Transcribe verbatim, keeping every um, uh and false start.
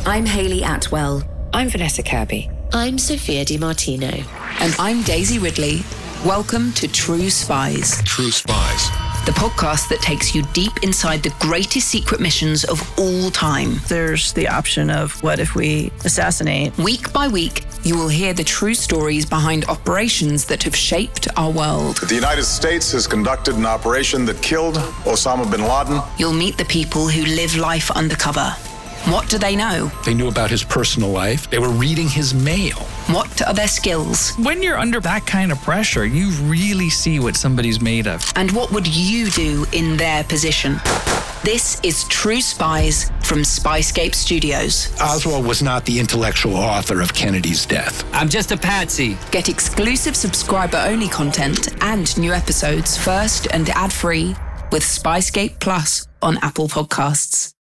I'm Hayley Atwell. I'm Vanessa Kirby. I'm Sophia Di Martino. And I'm Daisy Ridley. Welcome to True Spies. True Spies. The podcast that takes you deep inside the greatest secret missions of all time. There's the option of what if we assassinate? Week by week, you will hear the true stories behind operations that have shaped our world. The United States has conducted an operation that killed Osama bin Laden. You'll meet the people who live life undercover. What do they know? They knew about his personal life. They were reading his mail. What are their skills? When you're under that kind of pressure, you really see what somebody's made of. And what would you do in their position? This is True Spies from Spyscape Studios. Oswald was not the intellectual author of Kennedy's death. I'm just a patsy. Get exclusive subscriber-only content and new episodes first and ad-free with Spyscape Plus on Apple Podcasts.